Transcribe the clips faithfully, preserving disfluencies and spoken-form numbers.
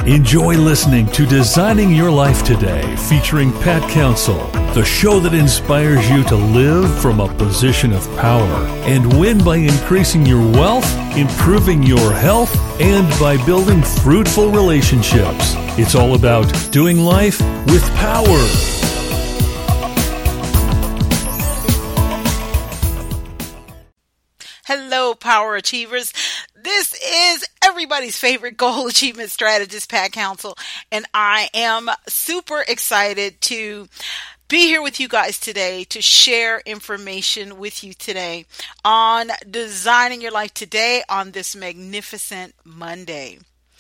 Enjoy listening to Designing Your Life Today, featuring Pat Council, the show that inspires you to live from a position of power and win by increasing your wealth, improving your health, and by building fruitful relationships. It's all about doing life with power. Hello, Power Achievers. This is everybody's favorite goal achievement strategist, Pat Council, and I am super excited to be here with you guys today to share information with you today on designing your life today on this magnificent Monday.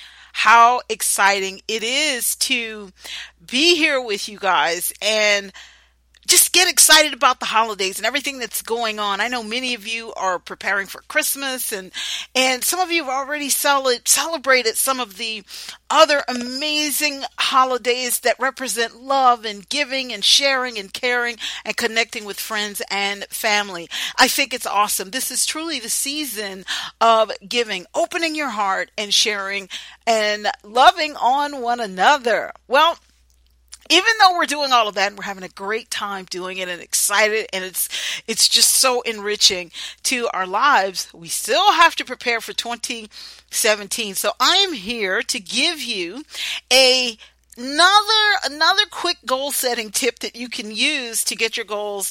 How exciting it is to be here with you guys and just get excited about the holidays and everything that's going on. I know many of you are preparing for Christmas, and and some of you have already cel- celebrated some of the other amazing holidays that represent love and giving and sharing and caring and connecting with friends and family. I think it's awesome. This is truly the season of giving, opening your heart and sharing and loving on one another. Well, even though we're doing all of that and we're having a great time doing it and excited, and it's it's just so enriching to our lives, we still have to prepare for twenty seventeen. So I am here to give you a another another quick goal setting tip that you can use to get your goals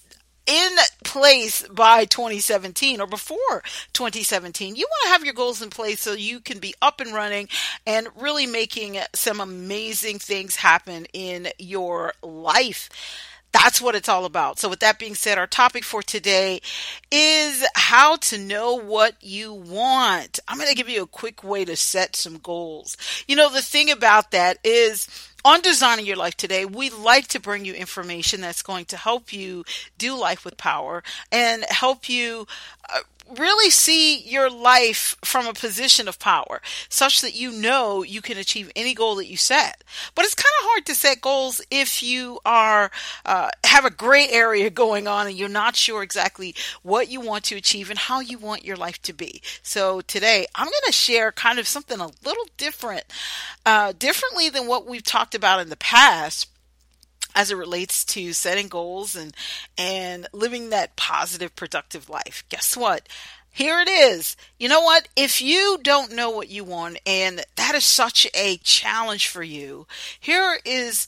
in place by twenty seventeen or before twenty seventeen. You want to have your goals in place so you can be up and running and really making some amazing things happen in your life. That's what it's all about. So with that being said, our topic for today is how to know what you want. I'm going to give you a quick way to set some goals. You know, the thing about that is, on Designing Your Life Today, we like to bring you information that's going to help you do life with power and help you uh, really see your life from a position of power, such that you know you can achieve any goal that you set. But it's kind of hard to set goals if you are uh, have a gray area going on and you're not sure exactly what you want to achieve and how you want your life to be. So today, I'm going to share kind of something a little different, uh, differently than what we've talked about in the past, as it relates to setting goals and and living that positive, productive life. Guess what? Here it is. You know what? If you don't know what you want, and that is such a challenge for you, here is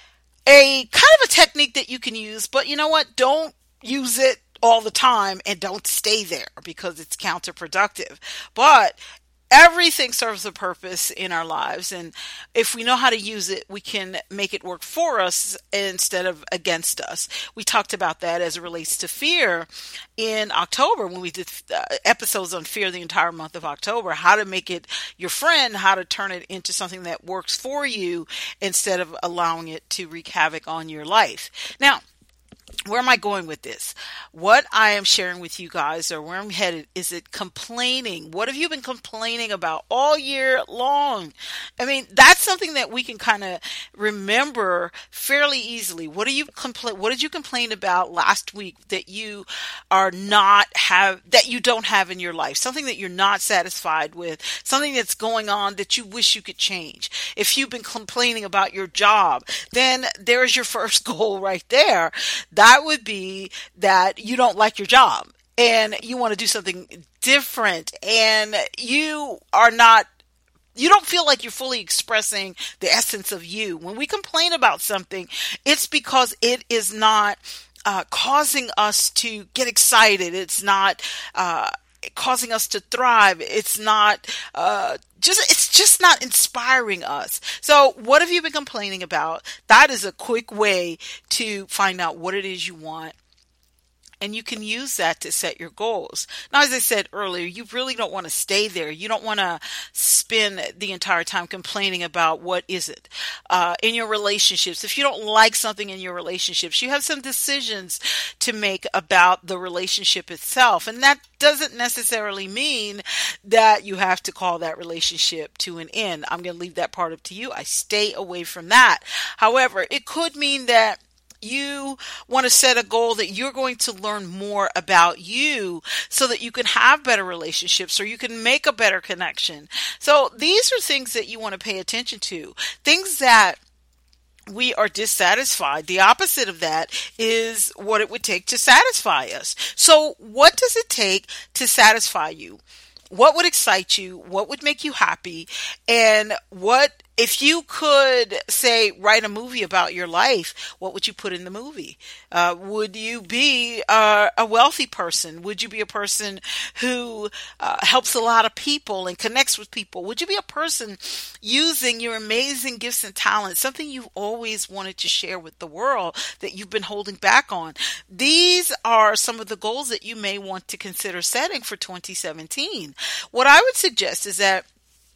a kind of a technique that you can use, but you know what? Don't use it all the time and don't stay there because it's counterproductive. But everything serves a purpose in our lives, and if we know how to use it, we can make it work for us instead of against us. We talked about that as it relates to fear in October when we did uh, episodes on fear the entire month of October, how to make it your friend, how to turn it into something that works for you instead of allowing it to wreak havoc on your life. Now, where am I going with this? What I am sharing with you guys, or where I'm headed, is it complaining. What have you been complaining about all year long? I mean, that's something that we can kind of remember fairly easily. What do you complain? What did you complain about last week that you are not have, that you don't have in your life? Something that you're not satisfied with, something that's going on that you wish you could change. If you've been complaining about your job, then there's your first goal right there. That would be that you don't like your job and you want to do something different, and you are not, you don't feel like you're fully expressing the essence of you. When we complain about something, it's because it is not uh, causing us to get excited. It's not uh, causing us to thrive. It's not uh, just, it's just not inspiring us. So what have you been complaining about? That is a quick way to find out what it is you want. And you can use that to set your goals. Now, as I said earlier, you really don't want to stay there. You don't want to spend the entire time complaining about what isn't. Uh, in your relationships, if you don't like something in your relationships, you have some decisions to make about the relationship itself. And that doesn't necessarily mean that you have to call that relationship to an end. I'm going to leave that part up to you. I stay away from that. However, it could mean that you want to set a goal that you're going to learn more about you so that you can have better relationships or you can make a better connection. So these are things that you want to pay attention to. Things that we are dissatisfied. The opposite of that is what it would take to satisfy us. So what does it take to satisfy you? What would excite you? What would make you happy? And what, if you could say, write a movie about your life, what would you put in the movie? Uh, would you be uh, a wealthy person? Would you be a person who uh, helps a lot of people and connects with people? Would you be a person using your amazing gifts and talents, something you've always wanted to share with the world that you've been holding back on? These are some of the goals that you may want to consider setting for twenty seventeen. What I would suggest is that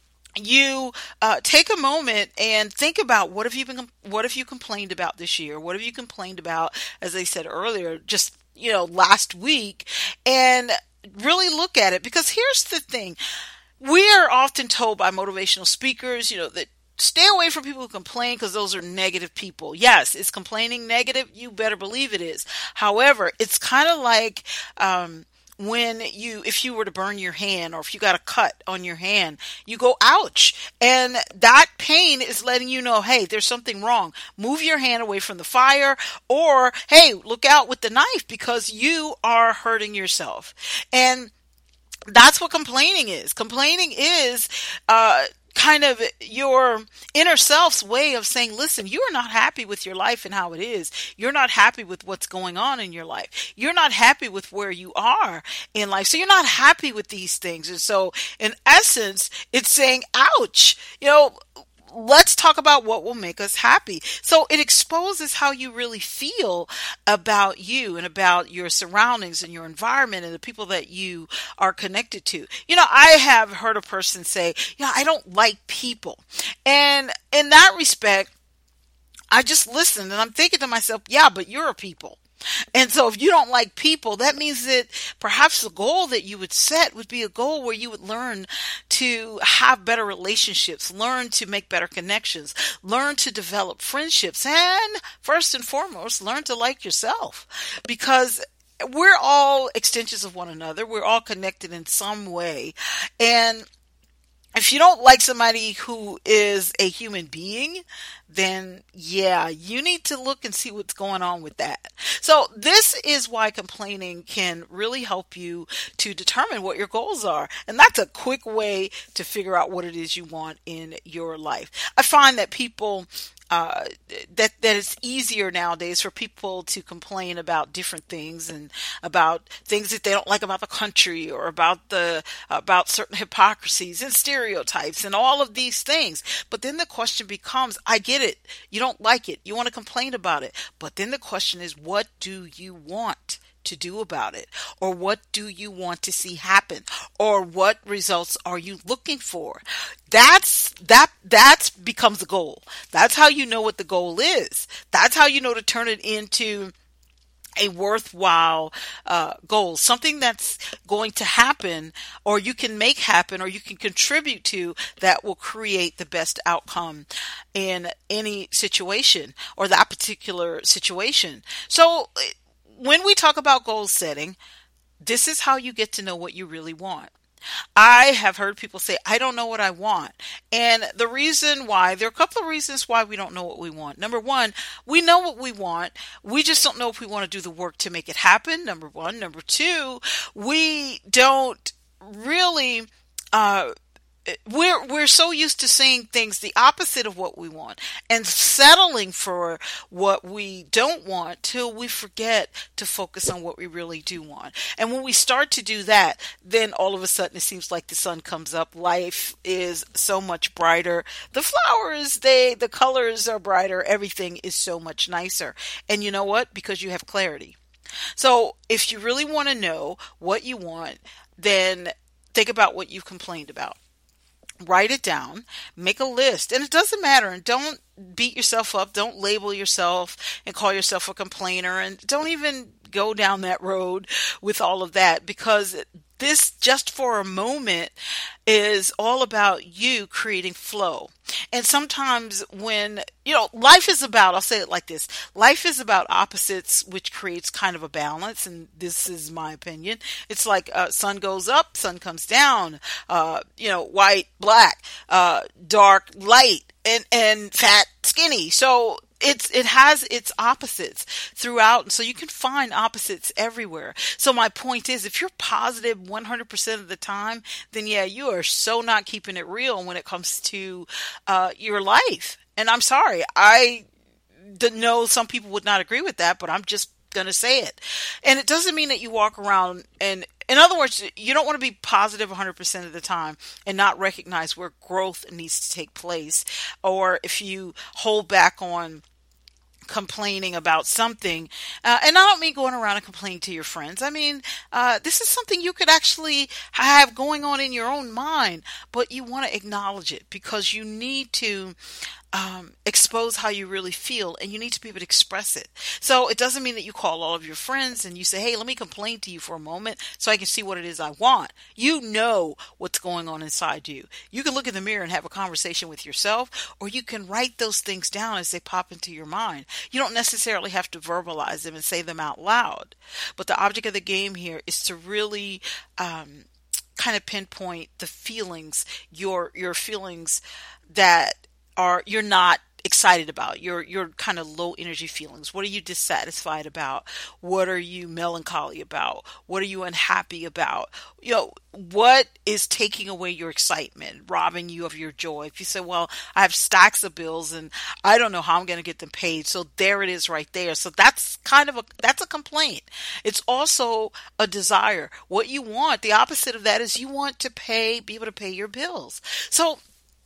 you uh, take a moment and think about what have you been, what have you complained about this year? What have you complained about, as I said earlier, just, you know, last week, and really look at it. Because here's the thing. We are often told by motivational speakers, you know, that stay away from people who complain because those are negative people. Yes, is complaining negative? You better believe it is. However, it's kind of like, um, when you, if you were to burn your hand or if you got a cut on your hand, you go, ouch. And that pain is letting you know, hey, there's something wrong. Move your hand away from the fire, or, hey, look out with the knife because you are hurting yourself. And that's what complaining is. Complaining is, uh, kind of your inner self's way of saying, listen, you are not happy with your life and how it is. You're not happy with what's going on in your life. You're not happy with where you are in life. So you're not happy with these things. And so in essence, it's saying, ouch, you know, let's talk about what will make us happy. So it exposes how you really feel about you and about your surroundings and your environment and the people that you are connected to. You know, I have heard a person say, yeah, I don't like people. And in that respect, I just listened and I'm thinking to myself, yeah, but you're a people. And so if you don't like people, that means that perhaps the goal that you would set would be a goal where you would learn to have better relationships, learn to make better connections, learn to develop friendships, and first and foremost, learn to like yourself, because we're all extensions of one another. We're all connected in some way. And if you don't like somebody who is a human being, then yeah, you need to look and see what's going on with that. So this is why complaining can really help you to determine what your goals are. And that's a quick way to figure out what it is you want in your life. I find that people Uh, that, that it's easier nowadays for people to complain about different things and about things that they don't like about the country or about the, about certain hypocrisies and stereotypes and all of these things. But then the question becomes, I get it. You don't like it. You want to complain about it. But then the question is, what do you want to do about it? Or what do you want to see happen? Or what results are you looking for? That's, that, that becomes the goal. That's how you know what the goal is. That's how you know to turn it into a worthwhile uh, goal, something that's going to happen, or you can make happen, or you can contribute to, that will create the best outcome in any situation or that particular situation. So when we talk about goal setting, this is how you get to know what you really want. I have heard people say, I don't know what I want. And the reason why, there are a couple of reasons why we don't know what we want. Number one, we know what we want. We just don't know if we want to do the work to make it happen. Number one. Number two, we don't really, uh, We're we're so used to saying things the opposite of what we want and settling for what we don't want till we forget to focus on what we really do want. And when we start to do that, then all of a sudden it seems like the sun comes up. Life is so much brighter. The flowers, they the colors are brighter. Everything is so much nicer. And you know what? Because you have clarity. So if you really want to know what you want, then think about what you've complained about. Write it down, make a list, and it doesn't matter. And don't beat yourself up. Don't label yourself and call yourself a complainer, and don't even go down that road with all of that, because this just for a moment is all about you creating flow. And sometimes when, you know, life is about, I'll say it like this, life is about opposites, which creates kind of a balance. And this is my opinion. It's like uh, sun goes up, sun comes down, uh, you know, white, black, uh, dark, light, and, and fat, skinny. So it's, it has its opposites throughout. And so you can find opposites everywhere. So my point is, if you're positive one hundred percent of the time, then yeah, you are so not keeping it real when it comes to uh, your life. And I'm sorry, I know some people would not agree with that, but I'm just going to say it. And it doesn't mean that you walk around and, in other words, you don't want to be positive one hundred percent of the time and not recognize where growth needs to take place. Or if you hold back on complaining about something, uh, and I don't mean going around and complaining to your friends. I mean, uh, this is something you could actually have going on in your own mind, but you want to acknowledge it because you need to um, expose how you really feel, and you need to be able to express it. So it doesn't mean that you call all of your friends and you say, hey, let me complain to you for a moment so I can see what it is I want. You know what's going on inside you. You can look in the mirror and have a conversation with yourself, or you can write those things down as they pop into your mind. You don't necessarily have to verbalize them and say them out loud. But the object of the game here is to really um, kind of pinpoint the feelings, your your feelings that are you're not excited about, your your kind of low energy feelings. What are you dissatisfied about? What are you melancholy about? What are you unhappy about? You know, what is taking away your excitement, robbing you of your joy? If you say, well, I have stacks of bills and I don't know how I'm going to get them paid. So there it is right there. So that's kind of a, that's a complaint. It's also a desire. What you want, the opposite of that is you want to pay, be able to pay your bills. So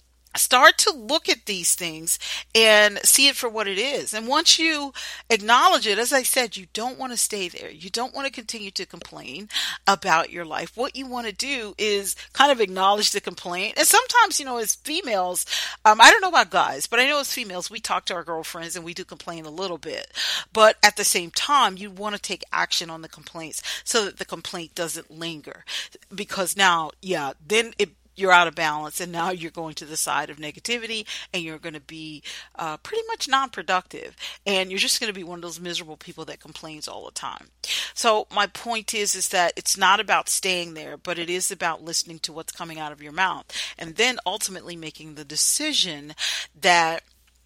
start to look at these things and see it for what it is. And once you acknowledge it, as I said, you don't want to stay there. You don't want to continue to complain about your life. What you want to do is kind of acknowledge the complaint. And sometimes, you know, as females, um, I don't know about guys, but I know as females, we talk to our girlfriends and we do complain a little bit. But at the same time, you want to take action on the complaints so that the complaint doesn't linger. Because now, yeah, then it you're out of balance, and now you're going to the side of negativity, and you're going to be uh, pretty much non-productive, and you're just going to be one of those miserable people that complains all the time. So my point is, is that it's not about staying there, but it is about listening to what's coming out of your mouth, and then ultimately making the decision that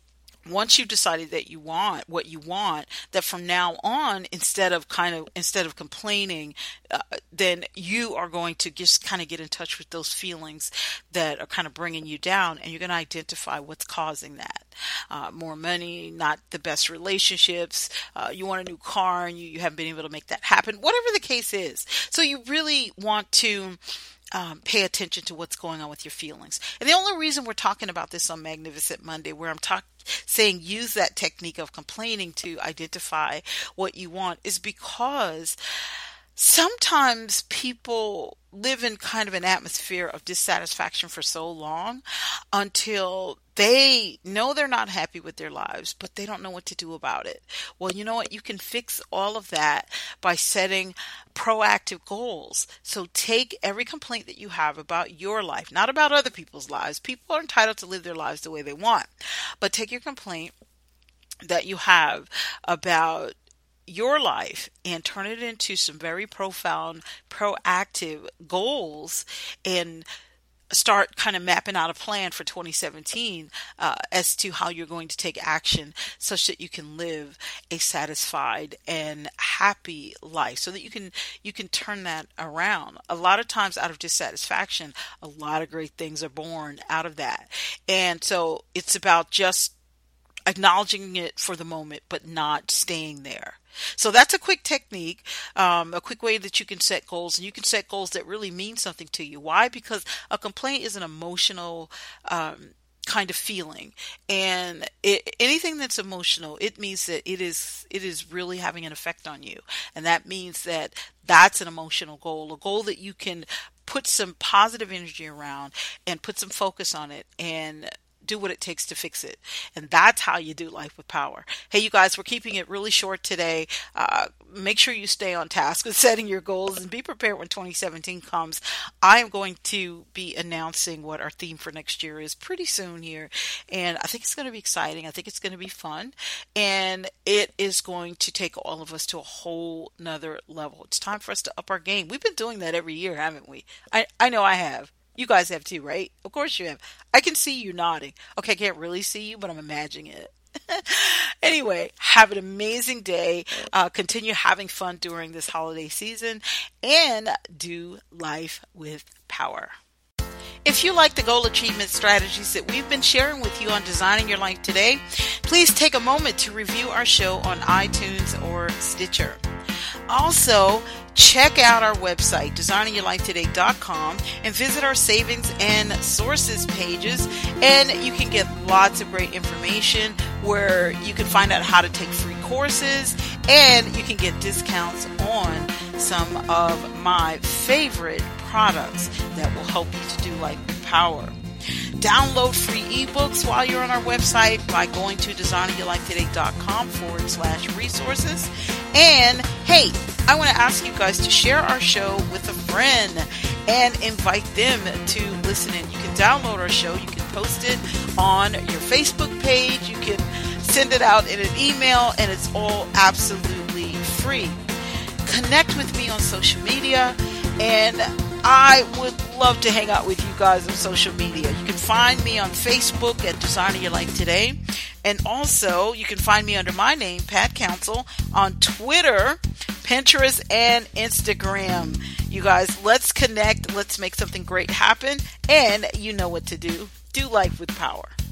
once you've decided that you want what you want, that from now on, instead of kind of, instead of complaining, uh, then you are going to just kind of get in touch with those feelings that are kind of bringing you down, and you're going to identify what's causing that. Uh, more money, not the best relationships, uh, you want a new car and you, you haven't been able to make that happen, whatever the case is. So you really want to Um, pay attention to what's going on with your feelings. And the only reason we're talking about this on Magnificent Monday, where I'm talking, saying use that technique of complaining to identify what you want, is because sometimes people live in kind of an atmosphere of dissatisfaction for so long until they know they're not happy with their lives, but they don't know what to do about it. Well, you know what? You can fix all of that by setting proactive goals. So take every complaint that you have about your life, not about other people's lives. People are entitled to live their lives the way they want, but take your complaint that you have about your life and turn it into some very profound, proactive goals, and start kind of mapping out a plan for twenty seventeen uh, as to how you're going to take action such that you can live a satisfied and happy life, so that you can you can turn that around. A lot of times out of dissatisfaction, a lot of great things are born out of that. And so it's about just acknowledging it for the moment, but not staying there. So that's a quick technique, um, a quick way that you can set goals, and you can set goals that really mean something to you. Why? Because a complaint is an emotional um, kind of feeling, and it, anything that's emotional, it means that it is it is really having an effect on you, and that means that that's an emotional goal, a goal that you can put some positive energy around and put some focus on it, and do what it takes to fix it. And that's how you do life with power. Hey, you guys, we're keeping it really short today. Uh, make sure you stay on task with setting your goals and be prepared when twenty seventeen comes. I am going to be announcing what our theme for next year is pretty soon here. And I think it's going to be exciting. I think it's going to be fun. And it is going to take all of us to a whole nother level. It's time for us to up our game. We've been doing that every year, haven't we? I, I know I have. You guys have too, right? Of course you have. I can see you nodding. Okay, I can't really see you, but I'm imagining it. Anyway, have an amazing day. Uh, continue having fun during this holiday season and do life with power. If you like the goal achievement strategies that we've been sharing with you on Designing Your Life Today, please take a moment to review our show on iTunes or Stitcher. Also, check out our website, designing your life today dot com, and visit our savings and sources pages. And you can get lots of great information where you can find out how to take free courses, and you can get discounts on some of my favorite products that will help you to do life with power. Download free ebooks while you're on our website by going to designing your life today dot com forward slash resources. And hey, I want to ask you guys to share our show with a friend and invite them to listen in. You can download our show. You can post it on your Facebook page. You can send it out in an email, and it's all absolutely free. Connect with me on social media, and I would love to hang out with you guys on social media. You can find me on Facebook at Designing Your Life Today. And also, you can find me under my name, Pat Council, on Twitter, Pinterest, and Instagram. You guys, let's connect. Let's make something great happen. And you know what to do. Do life with power.